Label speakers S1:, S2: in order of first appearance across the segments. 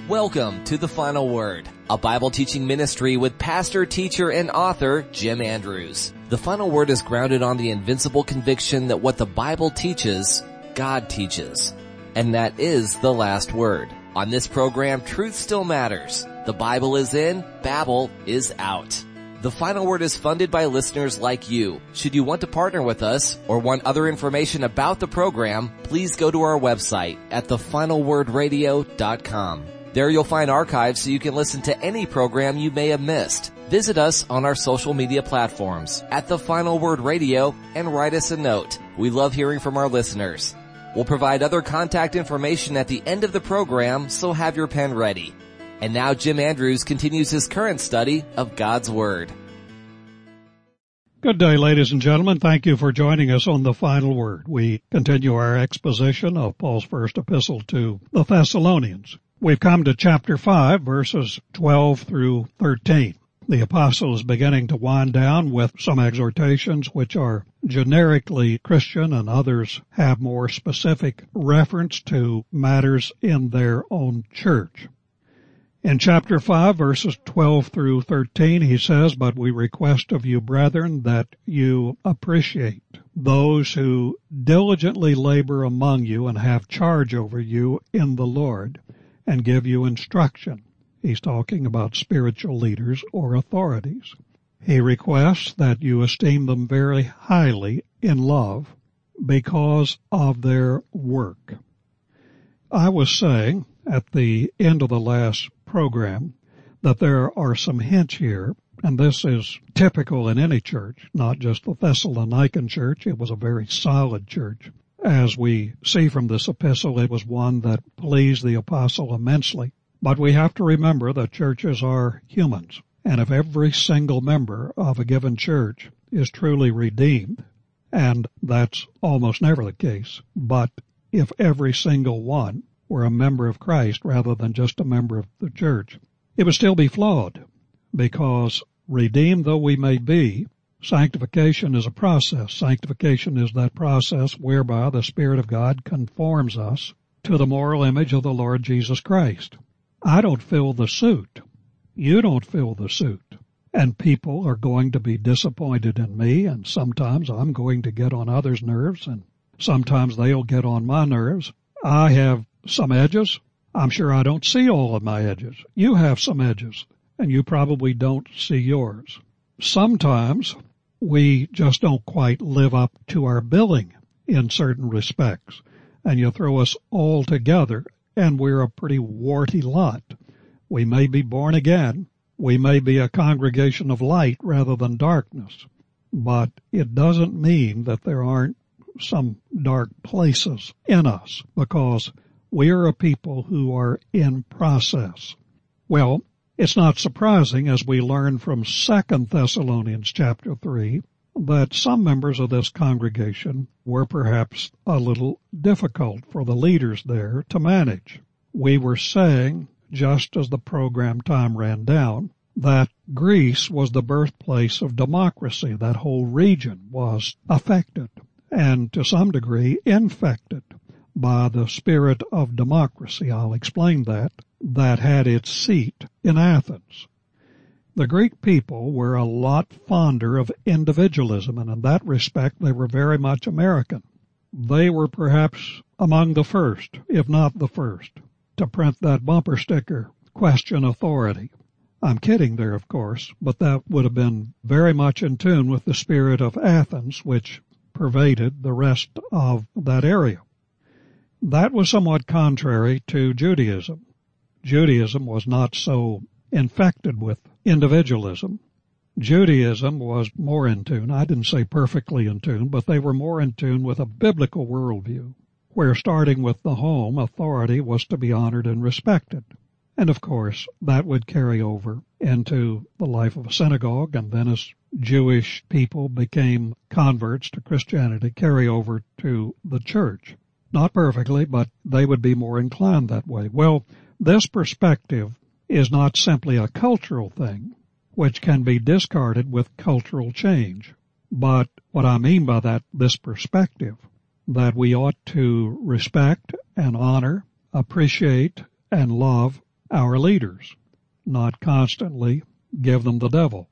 S1: Welcome to The Final Word, a Bible teaching ministry with pastor, teacher, and author Jim Andrews. The Final Word is grounded on the invincible conviction that what the Bible teaches, God teaches. And that is the last word. On this program, truth still matters. The Bible is in, Babel is out. The Final Word is funded by listeners like you. Should you want to partner with us or want other information about the program, please go to our website at thefinalwordradio.com. There you'll find archives so you can listen to any program you may have missed. Visit us on our social media platforms at The Final Word Radio and write us a note. We love hearing from our listeners. We'll provide other contact information at the end of the program, so have your pen ready. And now Jim Andrews continues his current study of God's Word.
S2: Good day, ladies and gentlemen. Thank you for joining us on The Final Word. We continue our exposition of Paul's first epistle to the Thessalonians. We've come to chapter 5, verses 12 through 13. The apostle is beginning to wind down with some exhortations which are generically Christian and others have more specific reference to matters in their own church. In chapter 5, verses 12 through 13, he says, "But we request of you, brethren, that you appreciate those who diligently labor among you and have charge over you in the Lord, and give you instruction." He's talking about spiritual leaders or authorities. He requests that you esteem them very highly in love because of their work. I was saying at the end of the last program that there are some hints here, and this is typical in any church, not just the Thessalonican church. It was a very solid church. As we see from this epistle, it was one that pleased the apostle immensely. But we have to remember that churches are humans, and if every single member of a given church is truly redeemed, and that's almost never the case, but if every single one were a member of Christ rather than just a member of the church, it would still be flawed, because redeemed though we may be, sanctification is a process. Sanctification is that process whereby the Spirit of God conforms us to the moral image of the Lord Jesus Christ. I don't fill the suit. You don't fill the suit. And people are going to be disappointed in me, and sometimes I'm going to get on others' nerves, and sometimes they'll get on my nerves. I have some edges. I'm sure I don't see all of my edges. You have some edges, and you probably don't see yours. Sometimes we just don't quite live up to our billing in certain respects, and you throw us all together, and we're a pretty warty lot. We may be born again. We may be a congregation of light rather than darkness, but it doesn't mean that there aren't some dark places in us, because we are a people who are in process. Well, it's not surprising, as we learn from 2 Thessalonians chapter 3, that some members of this congregation were perhaps a little difficult for the leaders there to manage. We were saying, just as the program time ran down, that Greece was the birthplace of democracy. That whole region was affected and to some degree infected by the spirit of democracy. I'll explain that had its seat in Athens. The Greek people were a lot fonder of individualism, and in that respect they were very much American. They were perhaps among the first, if not the first, to print that bumper sticker, "Question authority." I'm kidding there, of course, but that would have been very much in tune with the spirit of Athens, which pervaded the rest of that area. That was somewhat contrary to Judaism. Judaism was not so infected with individualism. Judaism was more in tune, I didn't say perfectly in tune, but they were more in tune with a biblical worldview, where starting with the home, authority was to be honored and respected. And of course, that would carry over into the life of a synagogue, and then as Jewish people became converts to Christianity, carry over to the church. Not perfectly, but they would be more inclined that way. Well, this perspective is not simply a cultural thing, which can be discarded with cultural change. But what I mean by that, this perspective, that we ought to respect and honor, appreciate and love our leaders, not constantly give them the devil.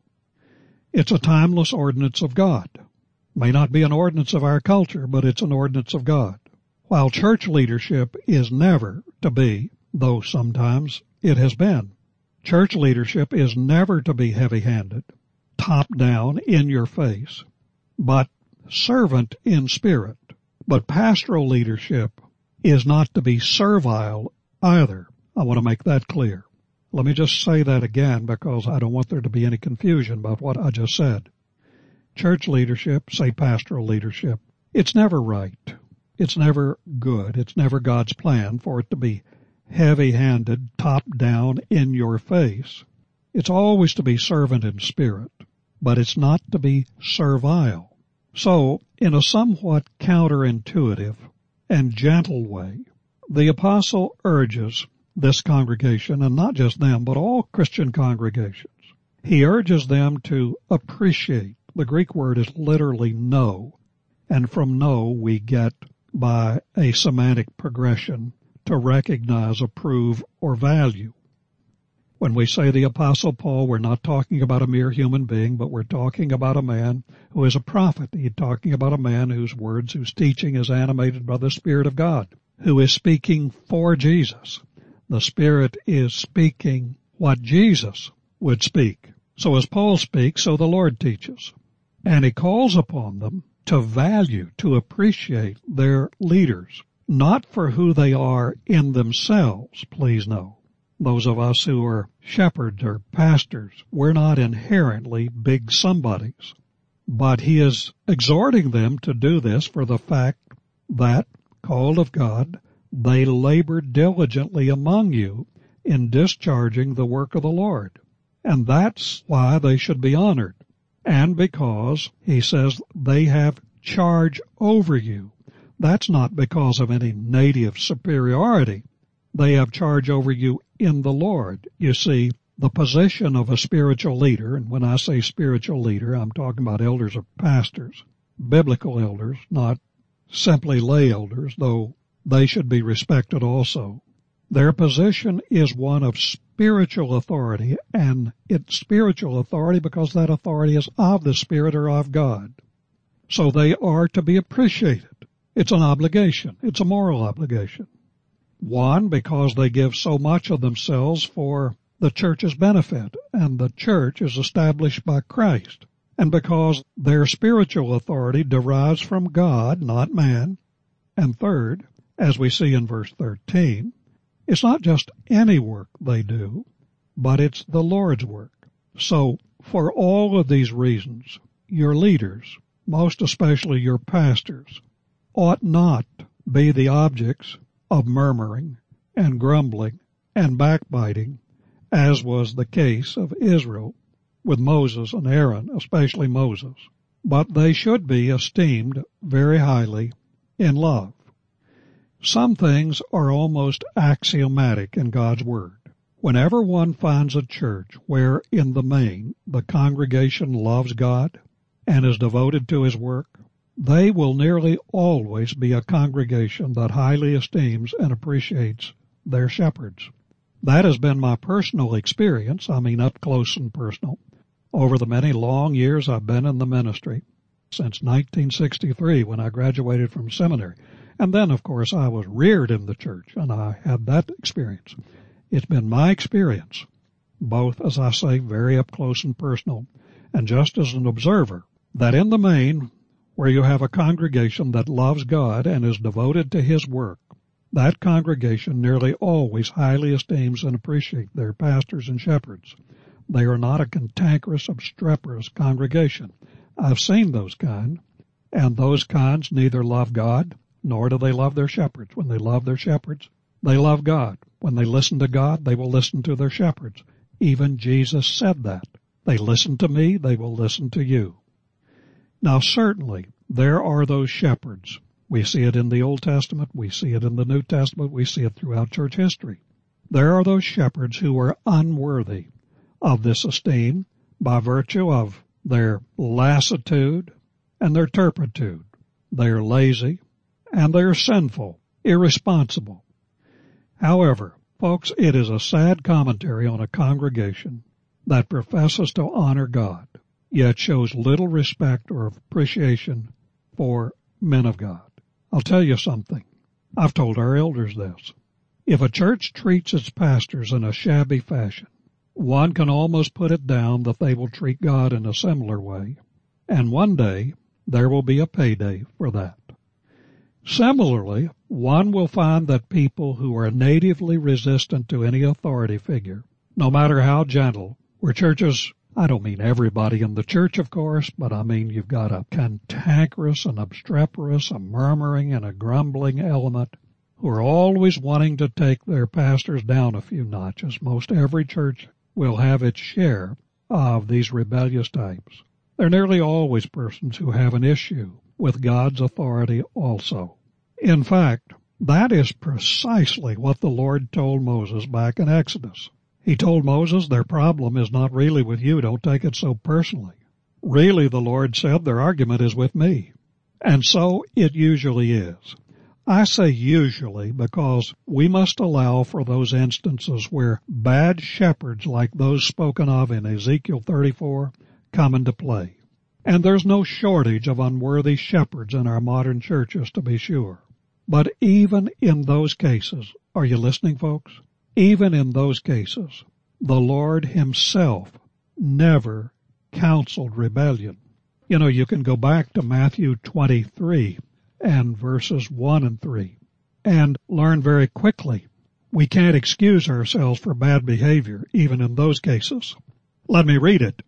S2: It's a timeless ordinance of God. May not be an ordinance of our culture, but it's an ordinance of God. While church leadership is never to be, though sometimes it has been, church leadership is never to be heavy-handed, top-down, in your face, but servant in spirit. But pastoral leadership is not to be servile either. I want to make that clear. Let me just say that again because I don't want there to be any confusion about what I just said. Church leadership, say pastoral leadership, it's never right. It's never good. It's never God's plan for it to be heavy-handed, top-down, in your face. It's always to be servant in spirit, but it's not to be servile. So, in a somewhat counterintuitive and gentle way, the apostle urges this congregation, and not just them, but all Christian congregations. He urges them to appreciate. The Greek word is literally know, and from know we get, by a semantic progression, to recognize, approve, or value. When we say the Apostle Paul, we're not talking about a mere human being, but we're talking about a man who is a prophet. He's talking about a man whose words, whose teaching is animated by the Spirit of God, who is speaking for Jesus. The Spirit is speaking what Jesus would speak. So as Paul speaks, so the Lord teaches. And he calls upon them to value, to appreciate their leaders, not for who they are in themselves, please know. Those of us who are shepherds or pastors, we're not inherently big somebodies. But he is exhorting them to do this for the fact that, called of God, they labor diligently among you in discharging the work of the Lord. And that's why they should be honored. And because, he says, they have charge over you. That's not because of any native superiority. They have charge over you in the Lord. You see, the position of a spiritual leader, and when I say spiritual leader, I'm talking about elders or pastors, biblical elders, not simply lay elders, though they should be respected also. Their position is one of spiritual authority, and it's spiritual authority because that authority is of the Spirit or of God. So they are to be appreciated. It's an obligation. It's a moral obligation. One, because they give so much of themselves for the church's benefit, and the church is established by Christ. And because their spiritual authority derives from God, not man. And third, as we see in verse 13, it's not just any work they do, but it's the Lord's work. So, for all of these reasons, your leaders, most especially your pastors, ought not be the objects of murmuring and grumbling and backbiting, as was the case of Israel with Moses and Aaron, especially Moses. But they should be esteemed very highly in love. Some things are almost axiomatic in God's Word. Whenever one finds a church where, in the main, the congregation loves God and is devoted to His work, they will nearly always be a congregation that highly esteems and appreciates their shepherds. That has been my personal experience, up close and personal, over the many long years I've been in the ministry, since 1963 when I graduated from seminary. And then, of course, I was reared in the church, and I had that experience. It's been my experience, both, as I say, very up close and personal, and just as an observer, that in the main, where you have a congregation that loves God and is devoted to His work, that congregation nearly always highly esteems and appreciates their pastors and shepherds. They are not a cantankerous, obstreperous congregation. I've seen those kind, and those kinds neither love God, nor do they love their shepherds. When they love their shepherds, they love God. When they listen to God, they will listen to their shepherds. Even Jesus said that. They listen to me, they will listen to you. Now certainly, there are those shepherds. We see it in the Old Testament, we see it in the New Testament, we see it throughout church history. There are those shepherds who are unworthy of this esteem by virtue of their lassitude and their turpitude. They are lazy, and they are sinful, irresponsible. However, Folks, it is a sad commentary on a congregation that professes to honor God, yet shows little respect or appreciation for men of God. I'll tell you something. I've told our elders this. If a church treats its pastors in a shabby fashion, one can almost put it down that they will treat God in a similar way, and one day there will be a payday for that. Similarly, one will find that people who are natively resistant to any authority figure, no matter how gentle, where churches, I don't mean everybody in the church, of course, but I mean you've got a cantankerous, an obstreperous, a murmuring, and a grumbling element who are always wanting to take their pastors down a few notches. Most every church will have its share of these rebellious types. They're nearly always persons who have an issue with God's authority also. In fact, that is precisely what the Lord told Moses back in Exodus. He told Moses, their problem is not really with you. Don't take it so personally. Really, the Lord said, their argument is with me. And so it usually is. I say usually because we must allow for those instances where bad shepherds like those spoken of in Ezekiel 34 come into play. And there's no shortage of unworthy shepherds in our modern churches, to be sure. But even in those cases, are you listening, folks? Even in those cases, the Lord himself never counseled rebellion. You know, you can go back to Matthew 23 and verses 1 and 3 and learn very quickly we can't excuse ourselves for bad behavior even in those cases. Let me read it.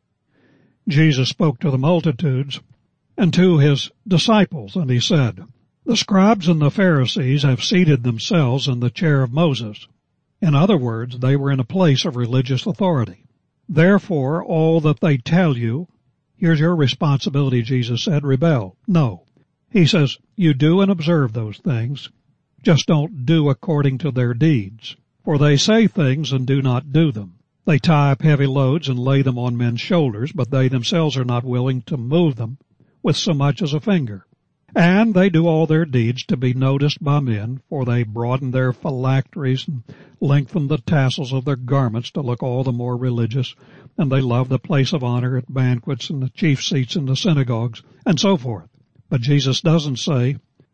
S2: Jesus spoke to the multitudes and to his disciples, and he said, "The scribes and the Pharisees have seated themselves in the chair of Moses." In other words, they were in a place of religious authority. Therefore, all that they tell you, here's your responsibility, Jesus said, rebel. No. He says, you do and observe those things, just don't do according to their deeds. For they say things and do not do them. They tie up heavy loads and lay them on men's shoulders, but they themselves are not willing to move them with so much as a finger. And they do all their deeds to be noticed by men, for they broaden their phylacteries and lengthen the tassels of their garments to look all the more religious, and they love the place of honor at banquets and the chief seats in the synagogues, and so forth. But Jesus doesn't say,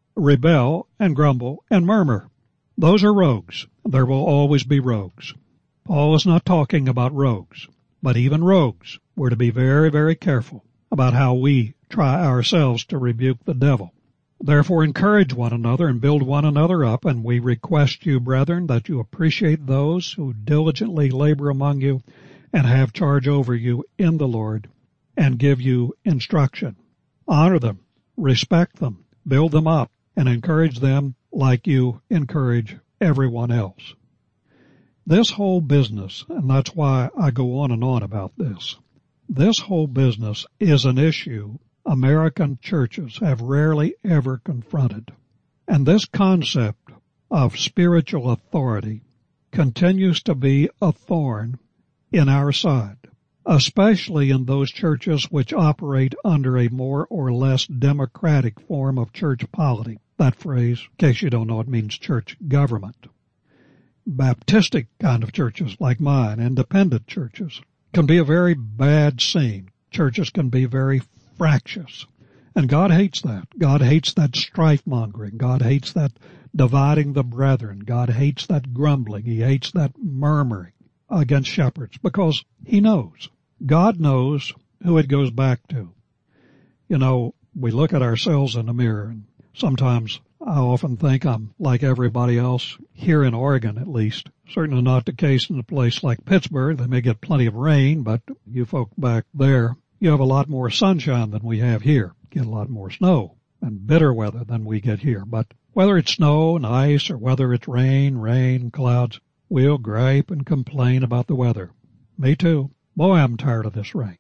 S2: rebel and grumble and murmur. Those are rogues. There will always be rogues. Paul is not talking about rogues, but even rogues, we're to be very, very careful about how we try ourselves to rebuke the devil. Therefore encourage one another and build one another up, and we request you, brethren, that you appreciate those who diligently labor among you and have charge over you in the Lord and give you instruction. Honor them, respect them, build them up, and encourage them like you encourage everyone else. This whole business, and that's why I go on and on about this whole business is an issue American churches have rarely ever confronted. And this concept of spiritual authority continues to be a thorn in our side, especially in those churches which operate under a more or less democratic form of church polity. That phrase, in case you don't know, it means church government. Baptistic kind of churches like mine, independent churches, can be a very bad scene. Churches can be very fractious. And God hates that. God hates that strife-mongering. God hates that dividing the brethren. God hates that grumbling. He hates that murmuring against shepherds because he knows. God knows who it goes back to. You know, we look at ourselves in the mirror, and sometimes I often think I'm like everybody else, here in Oregon at least. Certainly not the case in a place like Pittsburgh. They may get plenty of rain, but you folk back there, you have a lot more sunshine than we have here. Get a lot more snow and bitter weather than we get here. But whether it's snow and ice or whether it's rain and clouds, we'll gripe and complain about the weather. Me too. Boy, I'm tired of this rain.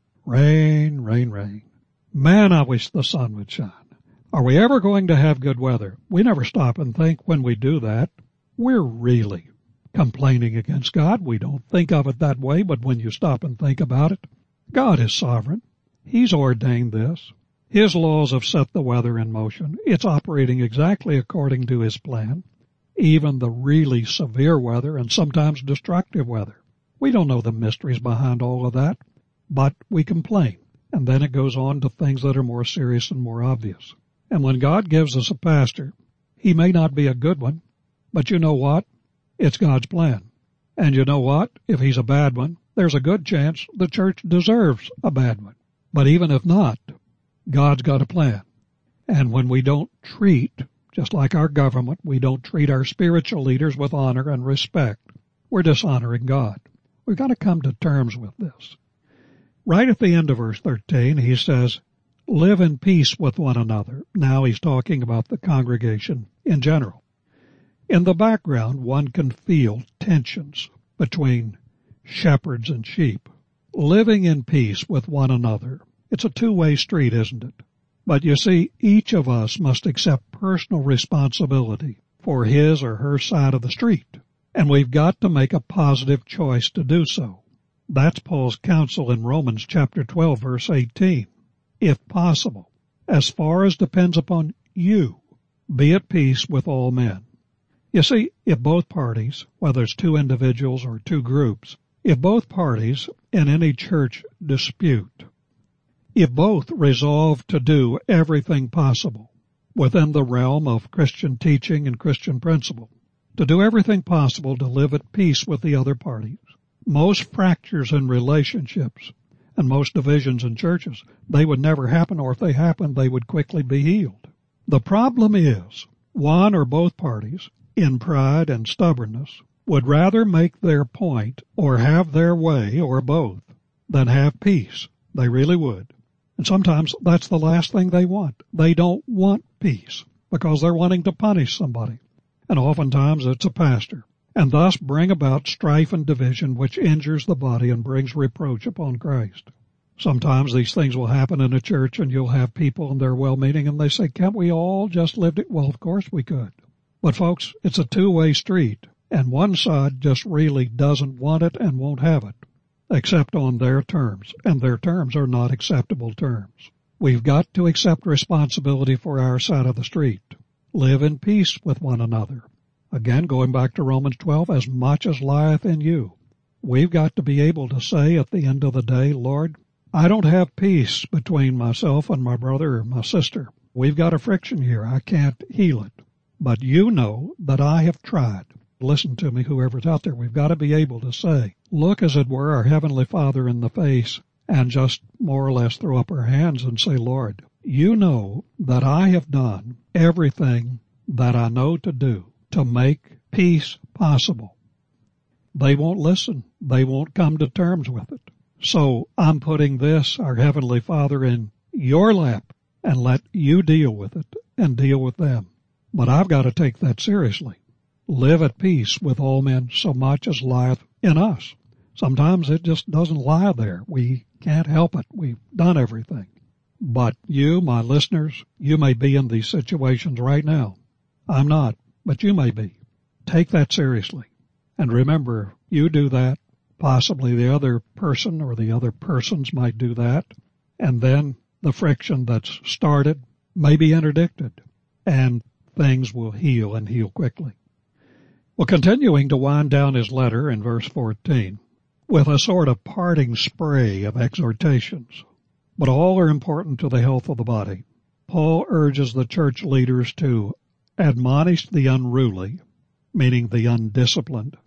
S2: Rain. Man, I wish the sun would shine. Are we ever going to have good weather? We never stop and think when we do that. We're really complaining against God. We don't think of it that way, but when you stop and think about it, God is sovereign. He's ordained this. His laws have set the weather in motion. It's operating exactly according to his plan. even the really severe weather and sometimes destructive weather. We don't know the mysteries behind all of that, but we complain. And then it goes on to things that are more serious and more obvious. And when God gives us a pastor, he may not be a good one, but you know what? It's God's plan. And you know what? If he's a bad one, there's a good chance the church deserves a bad one. But even if not, God's got a plan. And when we don't treat, just like our government, we don't treat our spiritual leaders with honor and respect, we're dishonoring God. We've got to come to terms with this. Right at the end of verse 13, he says, live in peace with one another. Now he's talking about the congregation in general. In the background, one can feel tensions between shepherds and sheep. Living in peace with one another. It's a two-way street, isn't it? But you see, each of us must accept personal responsibility for his or her side of the street. And we've got to make a positive choice to do so. That's Paul's counsel in Romans chapter 12, verse 18. If possible, as far as depends upon you, be at peace with all men. You see, if both parties, whether it's two individuals or two groups, if both parties in any church dispute, if both resolve to do everything possible within the realm of Christian teaching and Christian principle, to do everything possible to live at peace with the other parties, most fractures in relationships and most divisions in churches, they would never happen, or if they happened, they would quickly be healed. The problem is, one or both parties, in pride and stubbornness, would rather make their point or have their way or both than have peace. They really would. And sometimes that's the last thing they want. They don't want peace because they're wanting to punish somebody. And oftentimes it's a pastor, and thus bring about strife and division which injures the body and brings reproach upon Christ. Sometimes these things will happen in a church and you'll have people and they're well-meaning and they say, can't we all just live it? Well, of course we could. But folks, it's a two-way street, and one side just really doesn't want it and won't have it, except on their terms, and their terms are not acceptable terms. We've got to accept responsibility for our side of the street. Live in peace with one another. Again, going back to Romans 12, as much as lieth in you. We've got to be able to say at the end of the day, Lord, I don't have peace between myself and my brother or my sister. We've got a friction here. I can't heal it. But you know that I have tried. Listen to me, whoever's out there. We've got to be able to say, look, as it were, our Heavenly Father in the face and just more or less throw up our hands and say, Lord, you know that I have done everything that I know to do to make peace possible. They won't listen. They won't come to terms with it. So I'm putting this, our Heavenly Father, in your lap and let you deal with it and deal with them. But I've got to take that seriously. Live at peace with all men so much as lieth in us. Sometimes it just doesn't lie there. We can't help it. We've done everything. But you, my listeners, you may be in these situations right now. I'm not, but you may be. Take that seriously. And remember, you do that. Possibly the other person or the other persons might do that. And then the friction that's started may be interdicted. And things will heal and heal quickly. Well, continuing to wind down his letter in verse 14 with a sort of parting spray of exhortations, but all are important to the health of the body. Paul urges the church leaders to admonish the unruly, meaning the undisciplined,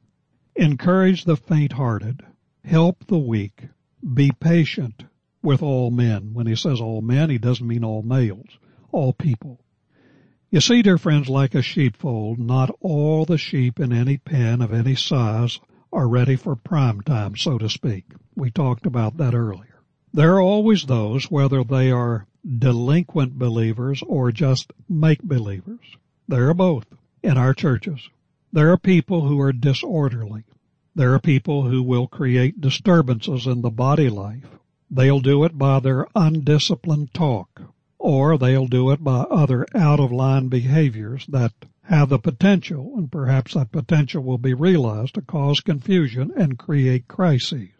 S2: encourage the faint-hearted, help the weak, be patient with all men. When he says all men, he doesn't mean all males, all people. You see, dear friends, like a sheepfold, not all the sheep in any pen of any size are ready for prime time, so to speak. We talked about that earlier. There are always those, whether they are delinquent believers or just make-believers. There are both in our churches. There are people who are disorderly. There are people who will create disturbances in the body life. They'll do it by their undisciplined talk, or they'll do it by other out-of-line behaviors that have the potential, and perhaps that potential will be realized, to cause confusion and create crises.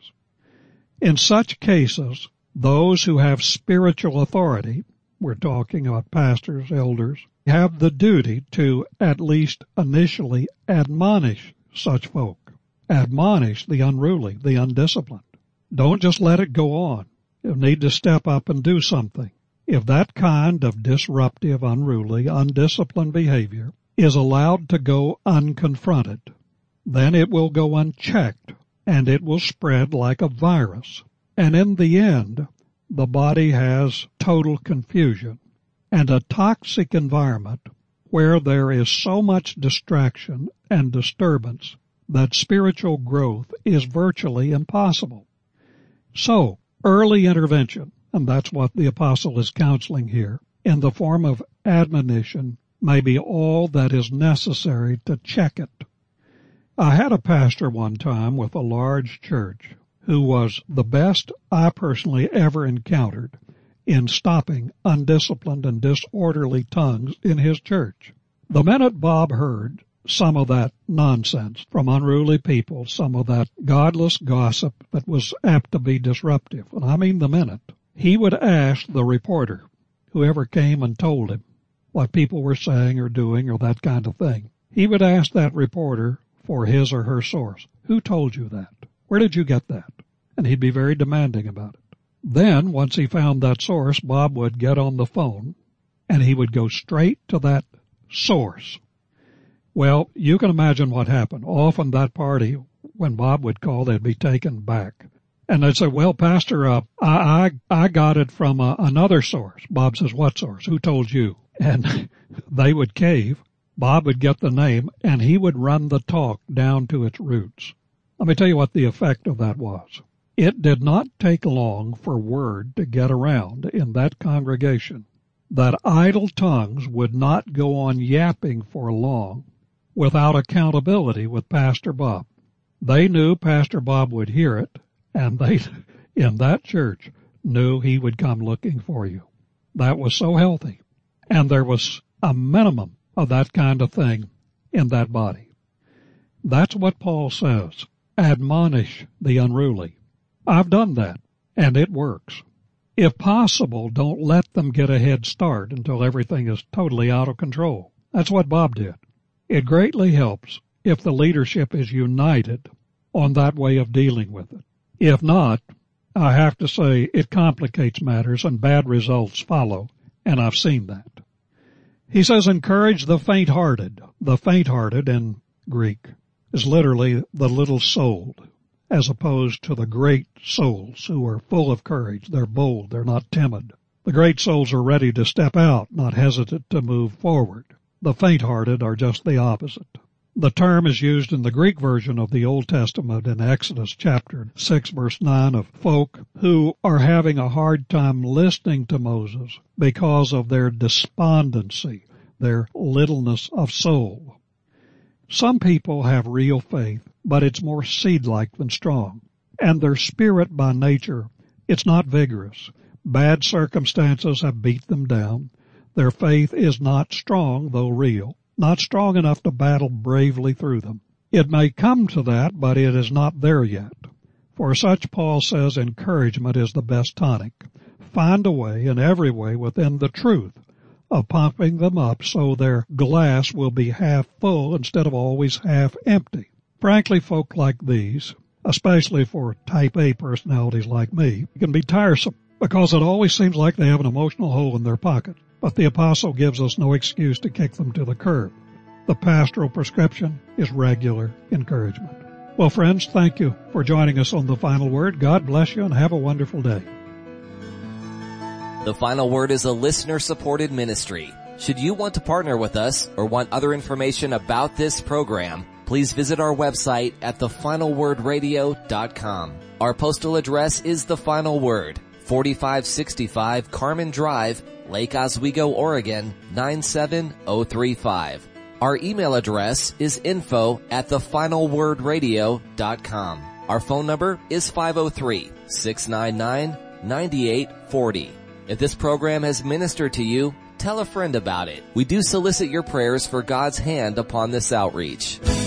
S2: In such cases, those who have spiritual authority, we're talking about pastors, elders, have the duty to at least initially admonish such folk. Admonish the unruly, the undisciplined. Don't just let it go on. You need to step up and do something. If that kind of disruptive, unruly, undisciplined behavior is allowed to go unconfronted, then it will go unchecked, and it will spread like a virus. And in the end, the body has total confusion and a toxic environment where there is so much distraction and disturbance that spiritual growth is virtually impossible. So, early intervention, and that's what the apostle is counseling here, in the form of admonition, may be all that is necessary to check it. I had a pastor one time with a large church who was the best I personally ever encountered in stopping undisciplined and disorderly tongues in his church. The minute Bob heard some of that nonsense from unruly people, some of that godless gossip that was apt to be disruptive, and I mean the minute, he would ask the reporter, whoever came and told him what people were saying or doing or that kind of thing, he would ask that reporter for his or her source. Who told you that? Where did you get that? And he'd be very demanding about it. Then, once he found that source, Bob would get on the phone and he would go straight to that source. Well, you can imagine what happened. Often that party, when Bob would call, they'd be taken back. And they'd say, well, Pastor, I got it from another source. Bob says, what source? Who told you? And they would cave. Bob would get the name, and he would run the talk down to its roots. Let me tell you what the effect of that was. It did not take long for word to get around in that congregation that idle tongues would not go on yapping for long without accountability with Pastor Bob. They knew Pastor Bob would hear it, and they, in that church, knew he would come looking for you. That was so healthy. And there was a minimum of that kind of thing in that body. That's what Paul says. Admonish the unruly. I've done that, and it works. If possible, don't let them get a head start until everything is totally out of control. That's what Bob did. It greatly helps if the leadership is united on that way of dealing with it. If not, I have to say it complicates matters and bad results follow, and I've seen that. He says, encourage the faint-hearted. The faint-hearted in Greek is literally the little-souled, as opposed to the great souls who are full of courage. They're bold. They're not timid. The great souls are ready to step out, not hesitant to move forward. The faint-hearted are just the opposite. The term is used in the Greek version of the Old Testament in Exodus chapter 6, verse 9, of folk who are having a hard time listening to Moses because of their despondency, their littleness of soul. Some people have real faith, but it's more seed-like than strong. And their spirit by nature, it's not vigorous. Bad circumstances have beat them down. Their faith is not strong, though real. Not strong enough to battle bravely through them. It may come to that, but it is not there yet. For such, Paul says, encouragement is the best tonic. Find a way, in every way, within the truth of pumping them up so their glass will be half full instead of always half empty. Frankly, folk like these, especially for type A personalities like me, can be tiresome because it always seems like they have an emotional hole in their pocket. But the apostle gives us no excuse to kick them to the curb. The pastoral prescription is regular encouragement. Well, friends, thank you for joining us on The Final Word. God bless you and have a wonderful day.
S1: The Final Word is a listener-supported ministry. Should you want to partner with us or want other information about this program, please visit our website at thefinalwordradio.com. Our postal address is The Final Word, 4565 Carmen Drive, Lake Oswego, Oregon, 97035. Our email address is info@thefinalwordradio.com. Our phone number is 503-699-9840. If this program has ministered to you, tell a friend about it. We do solicit your prayers for God's hand upon this outreach.